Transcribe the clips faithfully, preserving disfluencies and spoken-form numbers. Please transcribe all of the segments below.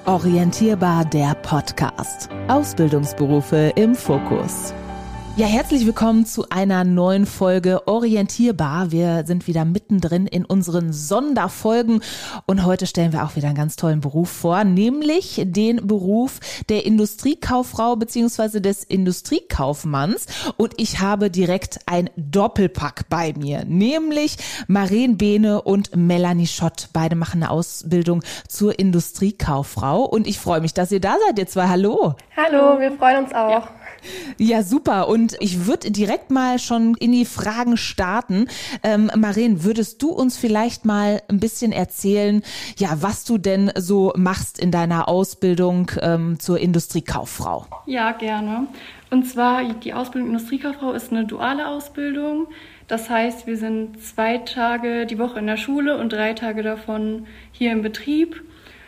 Orientierbar, der Podcast. Ausbildungsberufe im Fokus. Ja, herzlich willkommen zu einer neuen Folge Orientierbar. Wir sind wieder mittendrin in unseren Sonderfolgen und heute stellen wir auch wieder einen ganz tollen Beruf vor, nämlich den Beruf der Industriekauffrau bzw. des Industriekaufmanns. Und ich habe direkt ein Doppelpack bei mir, nämlich Maren Behne und Melanie Schott. Beide machen eine Ausbildung zur Industriekauffrau und ich freue mich, dass ihr da seid, ihr zwei. Hallo. Hallo, wir freuen uns auch. Ja. Ja, super. Und ich würde direkt mal schon in die Fragen starten. Ähm, Maren, würdest du uns vielleicht mal ein bisschen erzählen, ja, was du denn so machst in deiner Ausbildung ähm, zur Industriekauffrau? Ja, gerne. Und zwar, die Ausbildung Industriekauffrau ist eine duale Ausbildung. Das heißt, wir sind zwei Tage die Woche in der Schule und drei Tage davon hier im Betrieb.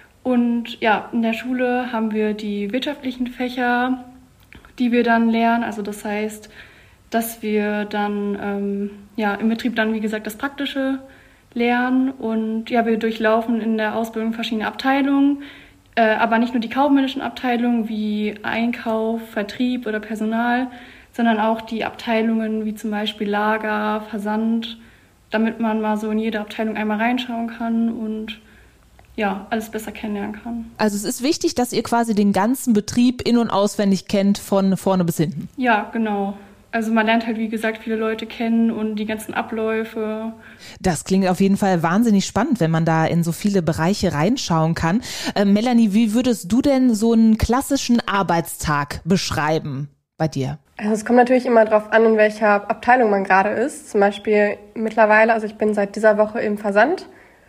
Und ja, in der Schule haben wir die wirtschaftlichen Fächer, die wir dann lernen. Also das heißt, dass wir dann ähm, ja, im Betrieb dann, wie gesagt, das Praktische lernen. Und ja, wir durchlaufen in der Ausbildung verschiedene Abteilungen, äh, aber nicht nur die kaufmännischen Abteilungen wie Einkauf, Vertrieb oder Personal, sondern auch die Abteilungen wie zum Beispiel Lager, Versand, damit man mal so in jede Abteilung einmal reinschauen kann und ja, alles besser kennenlernen kann. Also es ist wichtig, dass ihr quasi den ganzen Betrieb in- und auswendig kennt, von vorne bis hinten. Ja, genau. Also man lernt halt, wie gesagt, viele Leute kennen und die ganzen Abläufe. Das klingt auf jeden Fall wahnsinnig spannend, wenn man da in so viele Bereiche reinschauen kann. Äh, Melanie, wie würdest du denn so einen klassischen Arbeitstag beschreiben bei dir? Also es kommt natürlich immer darauf an, in welcher Abteilung man gerade ist. Zum Beispiel mittlerweile, also ich bin seit dieser Woche im Versand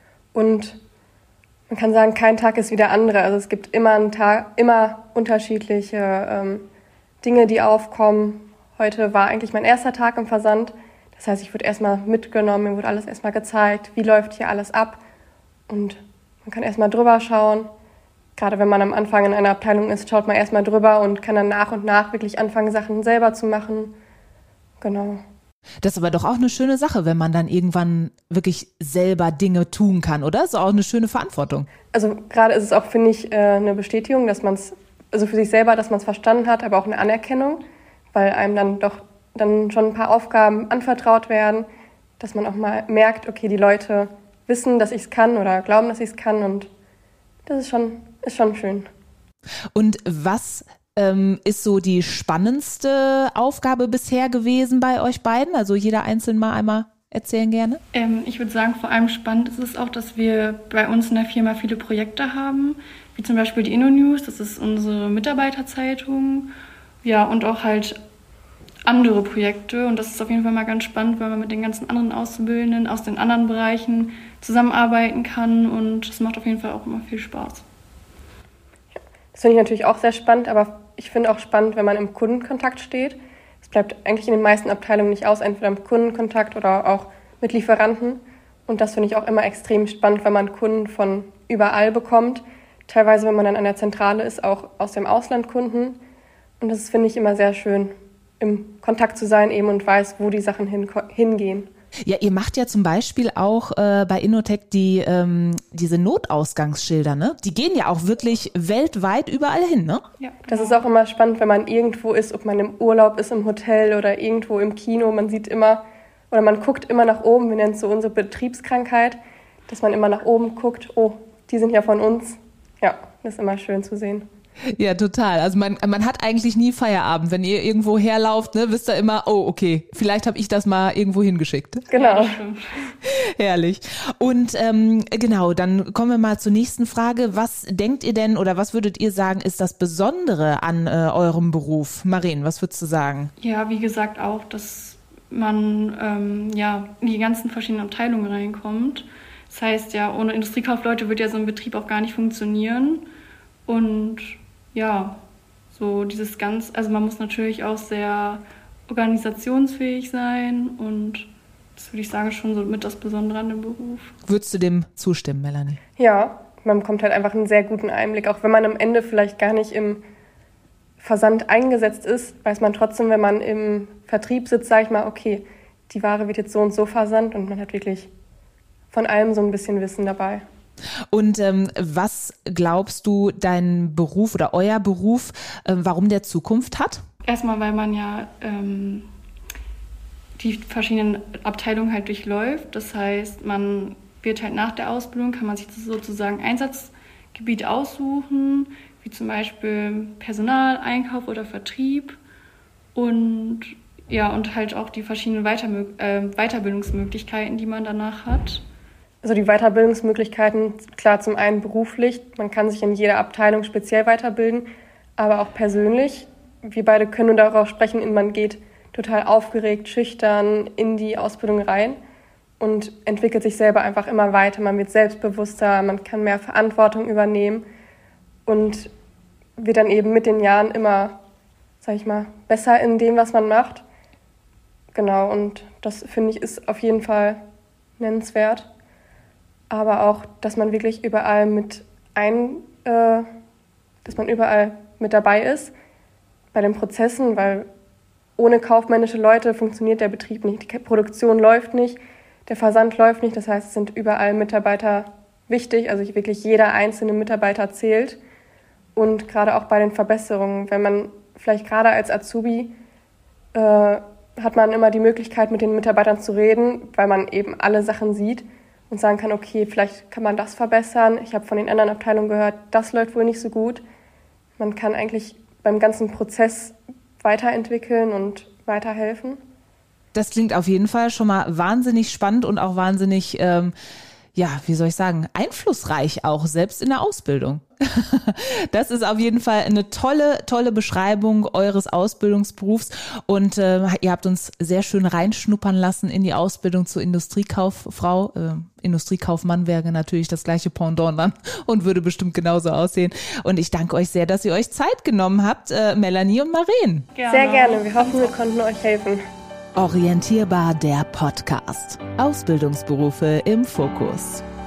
und man kann sagen, kein Tag ist wie der andere. Also es gibt immer einen Tag, immer unterschiedliche ähm, Dinge, die aufkommen. Heute war eigentlich mein erster Tag im Versand. Das heißt, ich wurde erstmal mitgenommen, mir wurde alles erstmal gezeigt, wie läuft hier alles ab. Und man kann erstmal drüber schauen. Gerade wenn man am Anfang in einer Abteilung ist, schaut man erstmal drüber und kann dann nach und nach wirklich anfangen, Sachen selber zu machen. Genau. Das ist aber doch auch eine schöne Sache, wenn man dann irgendwann wirklich selber Dinge tun kann, oder? Das ist auch eine schöne Verantwortung. Also gerade ist es auch, finde ich, eine Bestätigung, dass man es, also für sich selber, dass man es verstanden hat, aber auch eine Anerkennung, weil einem dann doch dann schon ein paar Aufgaben anvertraut werden, dass man auch mal merkt, okay, die Leute wissen, dass ich es kann oder glauben, dass ich es kann und das ist schon, ist schon schön. Und was ähm, ist so die spannendste Aufgabe bisher gewesen bei euch beiden? Also jeder einzeln mal einmal erzählen gerne. Ähm, ich würde sagen, vor allem spannend ist es auch, dass wir bei uns in der Firma viele Projekte haben, wie zum Beispiel die InnoNews, das ist unsere Mitarbeiterzeitung, ja, und auch halt andere Projekte. Und das ist auf jeden Fall mal ganz spannend, weil man mit den ganzen anderen Auszubildenden aus den anderen Bereichen zusammenarbeiten kann und es macht auf jeden Fall auch immer viel Spaß. Das finde ich natürlich auch sehr spannend, aber ich finde auch spannend, wenn man im Kundenkontakt steht. Es bleibt eigentlich in den meisten Abteilungen nicht aus, entweder im Kundenkontakt oder auch mit Lieferanten. Und das finde ich auch immer extrem spannend, wenn man Kunden von überall bekommt. Teilweise, wenn man dann an der Zentrale ist, auch aus dem Ausland Kunden. Und das finde ich immer sehr schön, im Kontakt zu sein eben und weiß, wo die Sachen hin, hingehen. Ja, ihr macht ja zum Beispiel auch äh, bei Innotech die ähm, diese Notausgangsschilder, ne? Die gehen ja auch wirklich weltweit überall hin, ne? Ja, genau. Das ist auch immer spannend, wenn man irgendwo ist, ob man im Urlaub ist, im Hotel oder irgendwo im Kino. Man sieht immer, oder man guckt immer nach oben, wir nennen es so unsere Betriebskrankheit, dass man immer nach oben guckt, oh, die sind ja von uns. Ja, das ist immer schön zu sehen. Ja, total. Also man, man hat eigentlich nie Feierabend. Wenn ihr irgendwo herlauft, ne, wisst ihr immer, oh, okay, vielleicht habe ich das mal irgendwo hingeschickt. Genau. Herrlich. Und ähm, genau, dann kommen wir mal zur nächsten Frage. Was denkt ihr denn oder was würdet ihr sagen, ist das Besondere an äh, eurem Beruf? Maren, was würdest du sagen? Ja, wie gesagt auch, dass man ähm, ja in die ganzen verschiedenen Abteilungen reinkommt. Das heißt ja, ohne Industriekaufleute wird ja so ein Betrieb auch gar nicht funktionieren. Und ja, so dieses ganz, also man muss natürlich auch sehr organisationsfähig sein und das würde ich sagen schon so mit das Besondere an dem Beruf. Würdest du dem zustimmen, Melanie? Ja, man bekommt halt einfach einen sehr guten Einblick. Auch wenn man am Ende vielleicht gar nicht im Versand eingesetzt ist, weiß man trotzdem, wenn man im Vertrieb sitzt, sage ich mal, okay, die Ware wird jetzt so und so versandt und man hat wirklich von allem so ein bisschen Wissen dabei. Und ähm, was glaubst du, dein Beruf oder euer Beruf, äh, warum der Zukunft hat? Erstmal, weil man ja ähm, die verschiedenen Abteilungen halt durchläuft. Das heißt, man wird halt nach der Ausbildung, kann man sich sozusagen Einsatzgebiet aussuchen, wie zum Beispiel Personal, Einkauf oder Vertrieb. Und ja, und halt auch die verschiedenen Weiter- äh, Weiterbildungsmöglichkeiten, die man danach hat. Also die Weiterbildungsmöglichkeiten, klar, zum einen beruflich, man kann sich in jeder Abteilung speziell weiterbilden, aber auch persönlich. Wir beide können nur darauf sprechen, man geht total aufgeregt, schüchtern in die Ausbildung rein und entwickelt sich selber einfach immer weiter. Man wird selbstbewusster, man kann mehr Verantwortung übernehmen und wird dann eben mit den Jahren immer, sag ich mal, besser in dem, was man macht. Genau, und das, finde ich, ist auf jeden Fall nennenswert. Aber auch, dass man wirklich überall mit ein, äh, dass man überall mit dabei ist bei den Prozessen, weil ohne kaufmännische Leute funktioniert der Betrieb nicht. Die Produktion läuft nicht, der Versand läuft nicht. Das heißt, es sind überall Mitarbeiter wichtig. Also wirklich jeder einzelne Mitarbeiter zählt. Und gerade auch bei den Verbesserungen, wenn man vielleicht gerade als Azubi äh, hat man immer die Möglichkeit, mit den Mitarbeitern zu reden, weil man eben alle Sachen sieht und sagen kann, okay, vielleicht kann man das verbessern. Ich habe von den anderen Abteilungen gehört, das läuft wohl nicht so gut. Man kann eigentlich beim ganzen Prozess weiterentwickeln und weiterhelfen. Das klingt auf jeden Fall schon mal wahnsinnig spannend und auch wahnsinnig, ähm, ja, wie soll ich sagen, einflussreich auch, selbst in der Ausbildung. Das ist auf jeden Fall eine tolle, tolle Beschreibung eures Ausbildungsberufs und äh, ihr habt uns sehr schön reinschnuppern lassen in die Ausbildung zur Industriekauffrau. Äh, Industriekaufmann wäre natürlich das gleiche Pendant dann und würde bestimmt genauso aussehen. Und ich danke euch sehr, dass ihr euch Zeit genommen habt, äh, Melanie und Maren. Gerne. Sehr gerne. Wir hoffen, wir konnten euch helfen. Orientierbar, der Podcast. Ausbildungsberufe im Fokus.